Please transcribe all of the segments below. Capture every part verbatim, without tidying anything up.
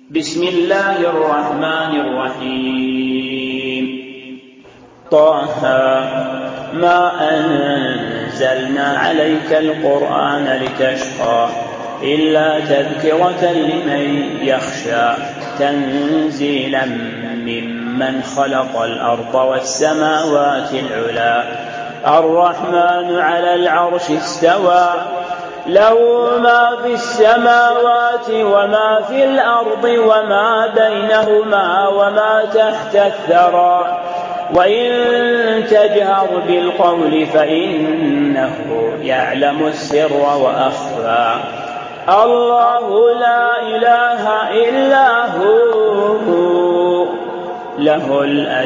بسم الله الرحمن الرحيم. طه ما أنزلنا عليك القرآن لتشقى إلا تذكرة لمن يخشى تنزيلا ممن خلق الأرض والسماوات العلى الرحمن على العرش استوى له ما في السماوات وما في الأرض وما بينهما وما تحت الثرى وإن تجهر بالقول فإنه يعلم السر وأخفى الله لا إله إلا هو له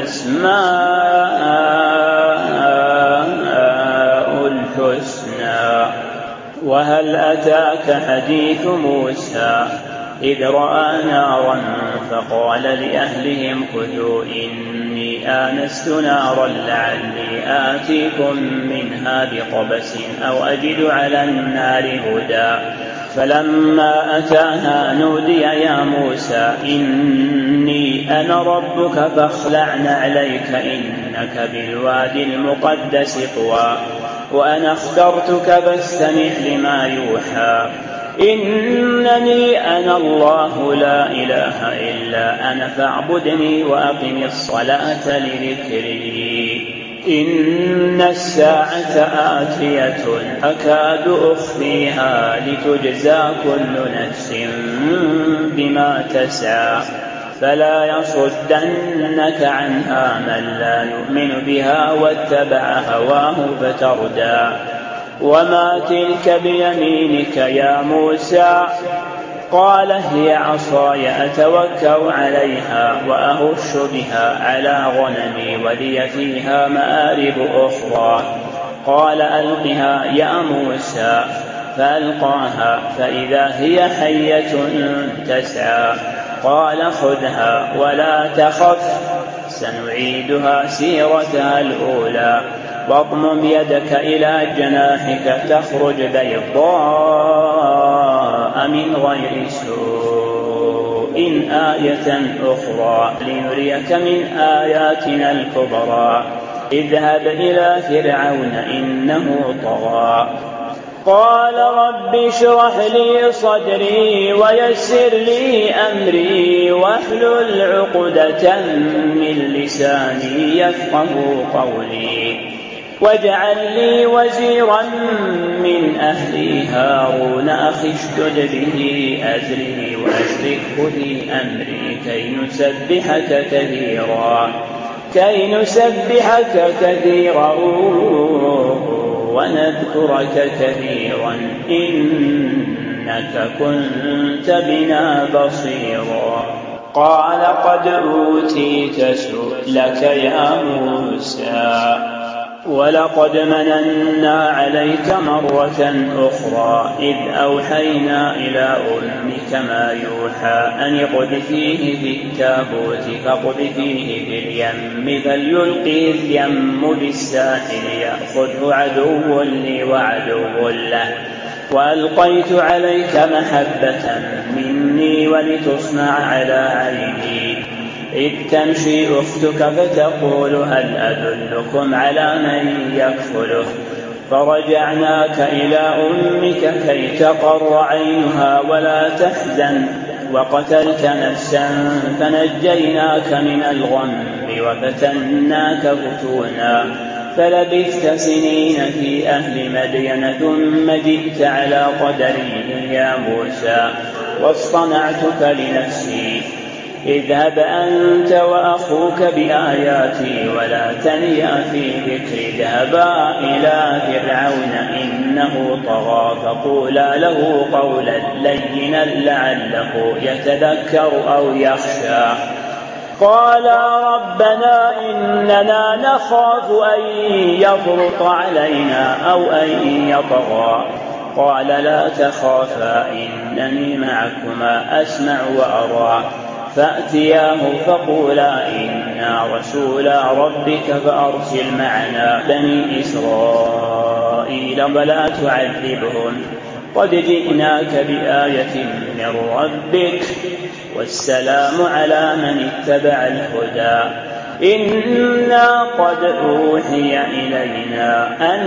الأسماء الحسنى. وهل أتاك حديث موسى إذ رأى نارا فقال لأهلهم كثوا إني آنست نارا لعلي آتيكم منها بقبس أو أجد على النار هدى فلما أتاها نودي يا موسى إني أنا ربك فاخلع نعليك إنك بالوادي المقدس طوى وأنا اخترتك فاستمع لما يوحى إنني أنا الله لا إله إلا أنا فاعبدني وأقم الصلاة لذكري إن الساعة آتية أكاد أخفيها لتجزى كل نفس بما تسعى فلا يصدنك عنها من لا يؤمن بها واتبع هواه فتردى. وما تلك بيمينك يا موسى قال هي عصاي أتوكأ عليها وأهش بها على غنمي ولي فيها مآرب أخرى قال ألقها يا موسى فألقاها فإذا هي حية تسعى قال خذها ولا تخف سنعيدها سيرتها الأولى واضمم يدك إلى جناحك تخرج بيضاء من غير سوء آية أخرى لنريك من آياتنا الكبرى اذهب إلى فرعون إنه طغى قال رب اشرح لي صدري ويسر لي أمري واحلل عقدة من لساني يفقه قولي واجعل لي وزيرا من أهلي هارون أخي اشدد به أزري وأشركه في أمري كي نسبحك كثيرا كي نسبحك كثيرا ونذكرك كثيرا إنك كنت بنا بصيرا قال قد أوتيت سؤلك يا موسى ولقد مننا عليك مرة أخرى إذ أوحينا إلى أمك ما يوحى أن اقذفيه في التابوت فاقذفيه في اليم فليلقه اليم بالساحل يأخذه عدو لي وعدو له وألقيت عليك محبة مني ولتصنع على عيني إذ تمشي أختك فتقول هل أدلكم على من يكفله فرجعناك إلى أمك كي تقر عينها ولا تحزن وقتلت نفسا فنجيناك من الغم وفتناك فتونا فلبثت سنين في أهل مدين ثم جئت على قدري يا موسى واصطنعتك لنفسي اذهب أنت وأخوك بآياتي ولا تنيا في ذكري اذهبا إلى فرعون إنه طغى فقولا له قولا لينا لعله يتذكر أو يخشى قالا ربنا إننا نخاف أن يفرط علينا أو أن يطغى قال لا تخافا إنني معكما أسمع وأرى فأتياه فقولا إنا رسولا ربك فأرسل معنا بني إسرائيل ولا تعذبهم قد جئناك بآية من ربك والسلام على من اتبع الهدى. إنا قد أوحي إلينا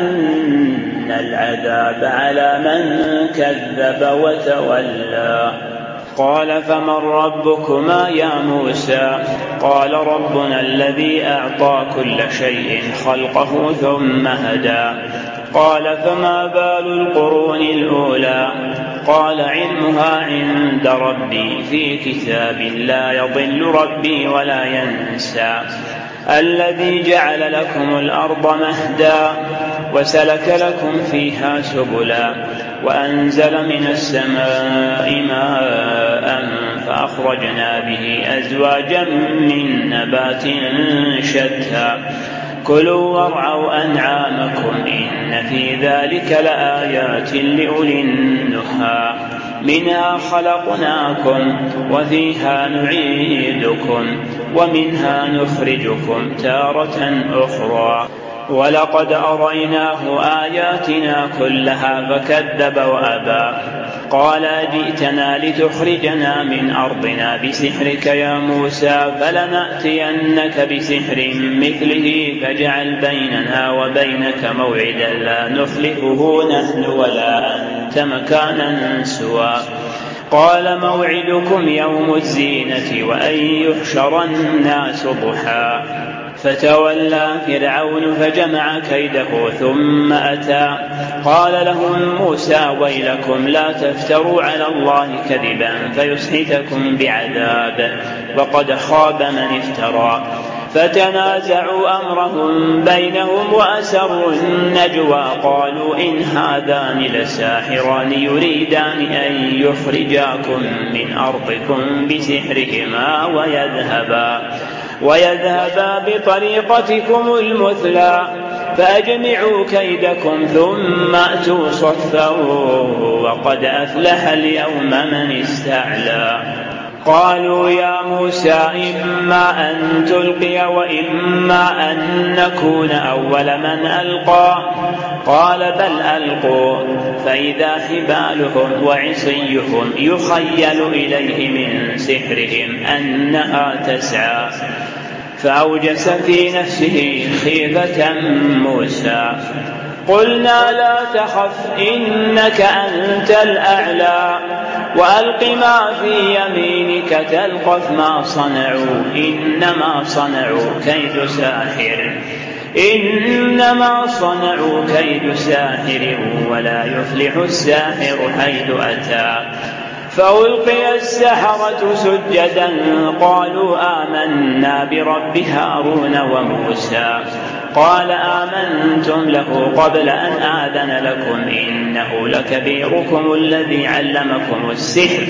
أن العذاب على من كذب وتولى. قال فمن ربكما يا موسى؟ قال ربنا الذي أعطى كل شيء خلقه ثم هدى. قال فما بال القرون الأولى؟ قال علمها عند ربي في كتاب لا يضل ربي ولا ينسى. الذي جعل لكم الأرض مهدا وسلك لكم فيها سبلا وأنزل من السماء ماء فأخرجنا به أزواجا من نبات شتى كلوا وارعوا أنعامكم إن في ذلك لآيات لأولي النهى. منها خلقناكم وفيها نعيدكم ومنها نخرجكم تارة أخرى. ولقد أريناه آياتنا كلها فكذب وأبى. قال جئتنا لتخرجنا من أرضنا بسحرك يا موسى فلنأتينك بسحر مثله فاجعل بيننا وبينك موعدا لا نخلفه نحن ولا أنت مكانا سوى. قال موعدكم يوم الزينة وأن يحشر الناس ضحى. فتولى فرعون فجمع كيده ثم أتى. قال لهم موسى ويلكم لا تفتروا على الله كذبا فيسحتكم بعذاب وقد خاب من افترى. فتنازعوا أمرهم بينهم وأسروا النجوى قالوا إن هذان لساحران يريدان أن يخرجاكم من أرضكم بسحرهما ويذهبا ويذهبا بطريقتكم المثلى فأجمعوا كيدكم ثم أتوا صفا وقد أفلح اليوم من استعلى. قالوا يا موسى إما أن تلقي وإما أن نكون أول من ألقى. قال بل ألقوا فإذا حبالهم وعصيهم يخيل إليه من سحرهم أنها تسعى. فأوجس في نفسه خيفة موسى. قلنا لا تخف إنك أنت الأعلى وألق ما في يمينك تلقف ما صنعوا إنما صنعوا كيد ساحر إنما صنعوا كيد ساحر ولا يفلح الساحر حيث أتى. فألقي السحرة سجدا قالوا آمنا برب هارون وموسى. قال آمنتم له قبل أن آذن لكم إنه لكبيركم الذي علمكم السحر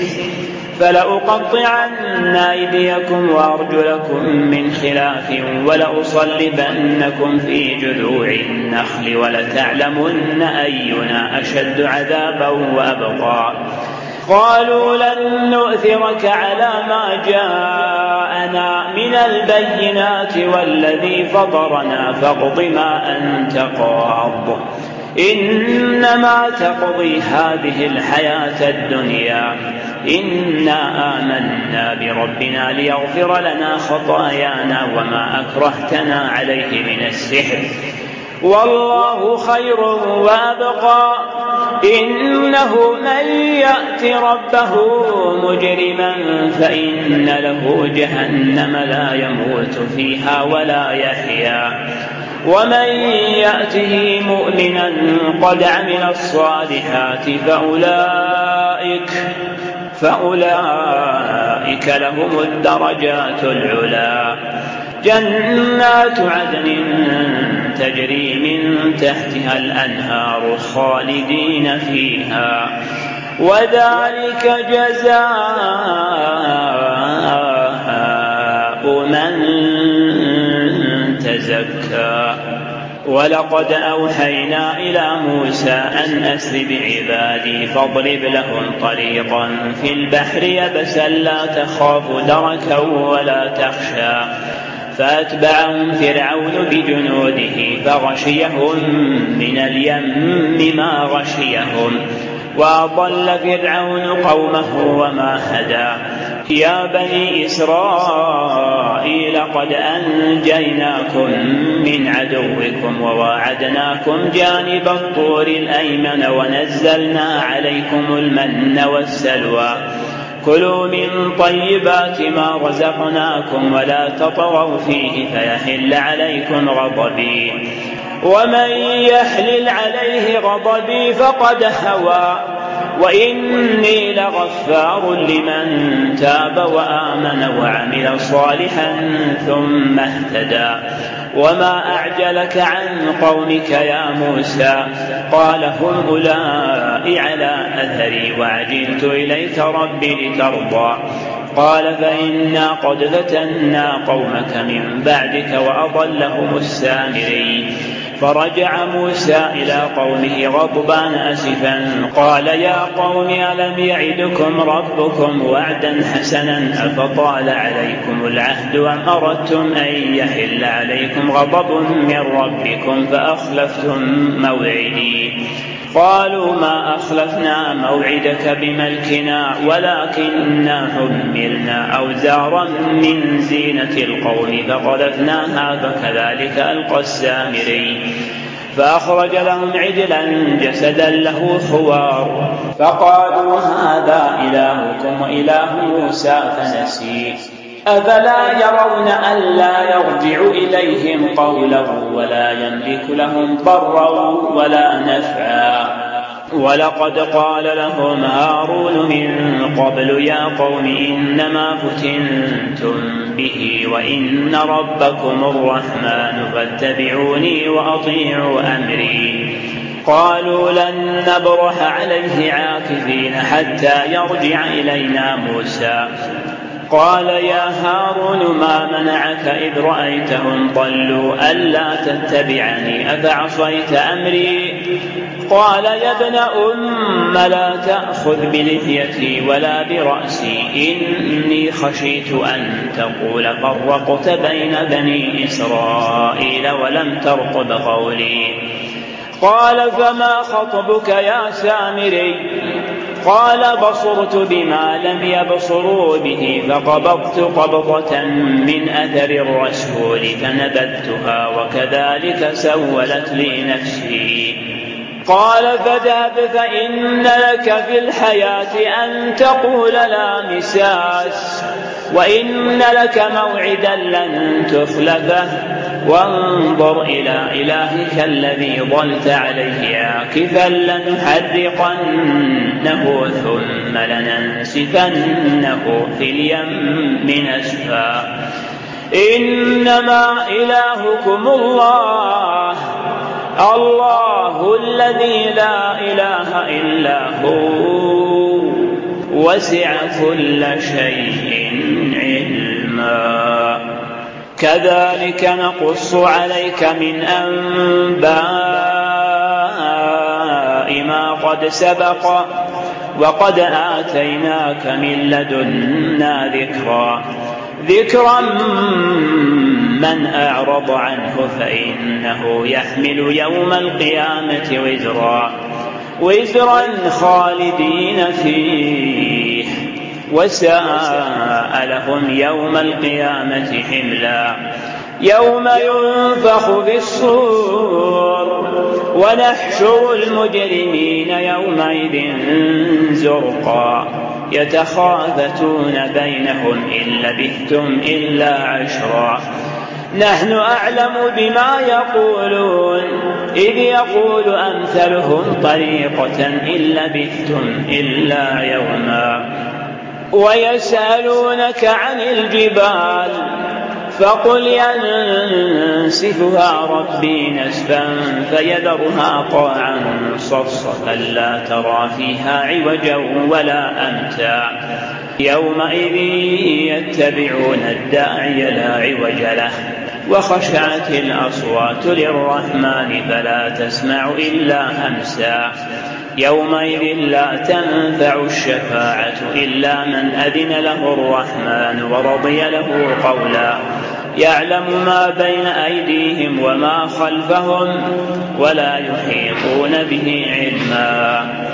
فلأقطعن أيديكم وأرجلكم من خلاف ولأصلبنكم في جذوع النخل ولتعلمن أينا أشد عذابا وأبقى. قالوا لن نؤثرك على ما جاءنا من البينات والذي فطرنا فاقض ما أنت قاض إنما تقضي هذه الحياة الدنيا إنا آمنا بربنا ليغفر لنا خطايانا وما أكرهتنا عليه من السحر والله خير وأبقى. إنه من يأت ربه مجرما فإن له جهنم لا يموت فيها ولا يحيا ومن يأته مؤمنا قد عمل الصالحات فأولئك فأولئك لهم الدرجات العلى. جنات عدن تجري من تحتها الأنهار خالدين فيها وذلك جزاء من تزكى. ولقد أوحينا إلى موسى أن أسر بعبادي فاضرب لهم طريقا في البحر يبسا لا تخاف دركا ولا تخشى. فأتبعهم فرعون بجنوده فغشيهم من اليم ما غشيهم وأضل فرعون قومه وما هدى. يا بني إسرائيل قد أنجيناكم من عدوكم وواعدناكم جانب الطور الأيمن ونزلنا عليكم المن والسلوى كلوا من طيبات ما رزقناكم ولا تطغوا فيه فيحل عليكم غضبي ومن يحلل عليه غضبي فقد هوى وإني لغفار لمن تاب وآمن وعمل صالحا ثم اهتدى وما أعجلك عن قومك يا موسى قال هم أولئك على أثري وعجلت إليك ربي لترضى قال فإنا قد فتنا قومك من بعدك وأضلهم السامري فرجع موسى إلى قومه غضبان أسفا قال يا قوم ألم يعدكم ربكم وعدا حسنا أفطال عليكم العهد أم أردتم أن يحل عليكم غضب من ربكم فأخلفتم موعدي قالوا ما أخلفنا موعدك بملكنا ولكننا حملنا أوزارا من زينة القوم فقذفناها فكذلك ألقى السامري فأخرج لهم عجلا جسدا له خوار فقالوا هذا إلهكم وإله موسى فنسي أفلا يرون ألا يرجع إليهم قوله ولا يملك لهم ضرا ولا نفعا ولقد قال لهم هارون من قبل يا قوم إنما فتنتم به وإن ربكم الرحمن فاتبعوني وأطيعوا أمري قالوا لن نبرح عليه عاكفين حتى يرجع إلينا موسى قال يا هارون ما منعك إذ رأيتهم ضلوا ألا تتبعني أفعصيت أمري قال يا ابن أم لا تأخذ بلحيتي ولا برأسي إني خشيت أن تقول فرقت بين بني إسرائيل ولم ترقب قولي قال فما خطبك يا سامري قال بصرت بما لم يبصروا به فقبضت قبضة من أثر الرسول فنبذتها وكذلك سولت لي نفسي قال فاذهب فإن لك في الحياة أن تقول لا مساس وإن لك موعدا لن تخلفه وانظر إلى إلهك الذي ظلت عليه عاكفا لنحرقنه ثم لننسفنه في اليم نسفا إنما إلهكم الله الله الذي لا إله إلا هو وسع كل شيء علما كذلك نقص عليك من أنباء ما قد سبق وقد آتيناك من لدنا ذكرا ذكرا من أعرض عنه فإنه يحمل يوم القيامة وزرا وزرا خالدين فيه وساء لهم يوم القيامة حملا يوم ينفخ في الصور ونحشر المجرمين يومئذ زرقا يتخافتون بينهم إن لبثتم إلا عشرا نحن أعلم بما يقولون إذ يقول أمثلهم طريقة إن لبثتم إلا يوما ويسألونك عن الجبال فقل ينسفها ربي نسفا فيذرها قاعا صفصفا لا ترى فيها عوجا ولا أمتا يومئذ يتبعون الداعي لا عوج له وخشعت الأصوات للرحمن فلا تسمع إلا همسا يومئذ لا تنفع الشفاعة إلا من أذن له الرحمن ورضي له قولا يعلم ما بين أيديهم وما خلفهم ولا يحيطون به علما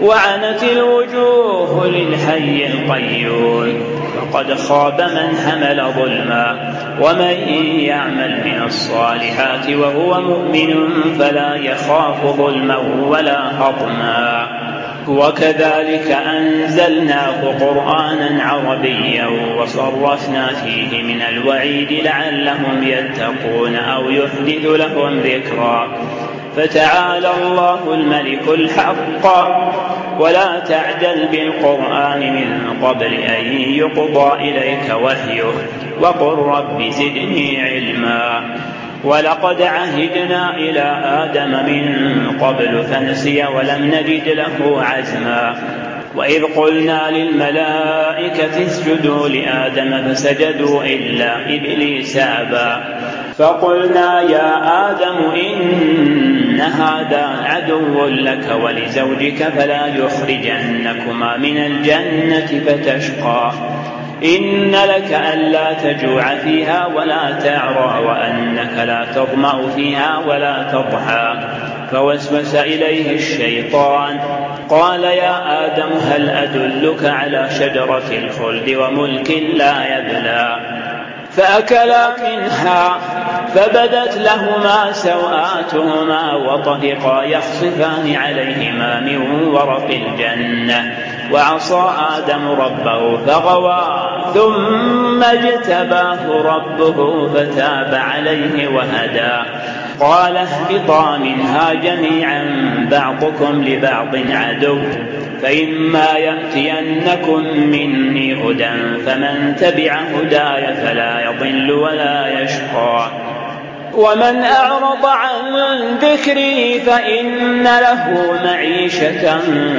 وعنت الوجوه للحي القيوم وقد خاب من حمل ظلما ومن يعمل من الصالحات وهو مؤمن فلا يخاف ظلما ولا هضما. وكذلك أنزلناه قرآنا عربيا وصرفنا فيه من الوعيد لعلهم يتقون أو يحدث لهم ذكرا. فتعالى الله الملك الحق ولا تعجل بالقرآن من قبل أن يقضى إليك وحيه وقل رب زدني علما. ولقد عهدنا إلى آدم من قبل فنسي ولم نجد له عزما. وإذ قلنا للملائكة اسجدوا لآدم فسجدوا إلا إبليس أبى فقلنا يا آدم إن هذا عدو لك ولزوجك فلا يخرجنكما من الجنة فتشقى. إن لك ألا تجوع فيها ولا تعرى وأنك لا تظمأ فيها ولا تضحى. فوسوس إليه الشيطان قال يا آدم هل أدلك على شجرة الخلد وملك لا يبلى. فأكلا منها فبدت لهما سوآتهما وطفقا يخصفان عليهما من ورق الجنة وعصى آدم ربه فغوى ثم اجتباه ربه فتاب عليه وهدى. قال اهبطا منها جميعا بعضكم لبعض عدو فإما يأتينكم مني هدى فمن تبع هداي فلا يضل ولا يشقى. ومن أعرض عن ذكري فإن له معيشة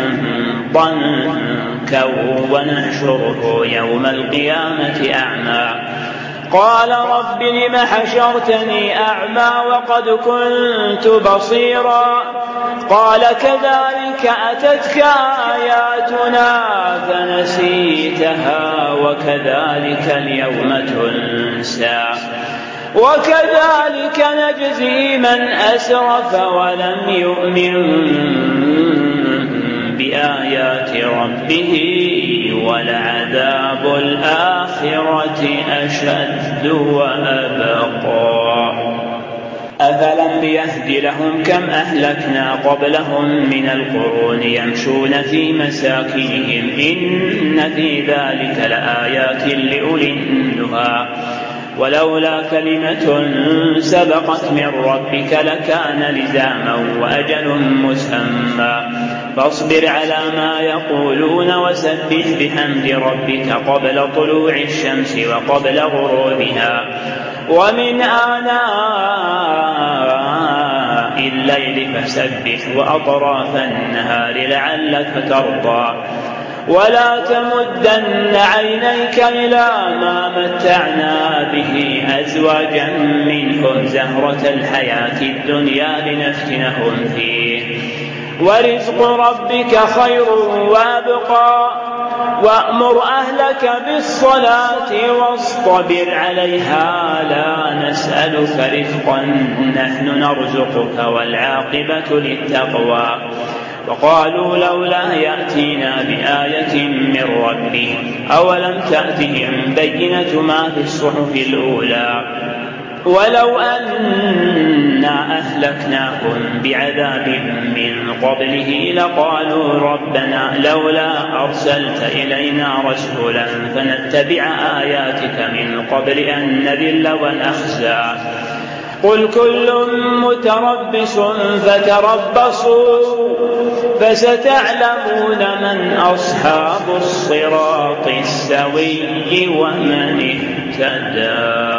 ضنكا ونحشره يوم القيامة أعمى. قال رب لم حشرتني أعمى وقد كنت بصيرا. قال كذلك أتتك آياتنا فنسيتها وكذلك اليوم تنسى. وكذلك نجزي من أسرف ولم يؤمن بآيات ربه ولعذاب الآخرة أشد وأبقى. أفلم يهد لهم كم أهلكنا قبلهم من القرون يمشون في مساكنهم إن في ذلك لآيات لأولي النهى. ولولا كلمة سبقت من ربك لكان لزاما وأجل مسمى. فاصبر على ما يقولون وسبح بحمد ربك قبل طلوع الشمس وقبل غروبها ومن آناء الليل فسبح وأطراف النهار لعلك ترضى. ولا تمدن عينيك إلى ما متعنا به أزواجا منهم زهرة الحياة الدنيا لنفتنهم فيه ورزق ربك خير وأبقى. وأمر أهلك بالصلاة واصطبر عليها لا نسألك رزقا نحن نرزقك والعاقبة للتقوى. وقالوا لولا يأتينا بآية من ربه أولم تأتهم بينة ما في الصحف الأولى. ولو أنا أهلكناهم بعذاب من قبله لقالوا ربنا لولا أرسلت إلينا رسولا فنتبع آياتك من قبل أن نذل ونخزى. قل كل متربص فتربصوا فستعلمون من أصحاب الصراط السوي ومن اهتدى.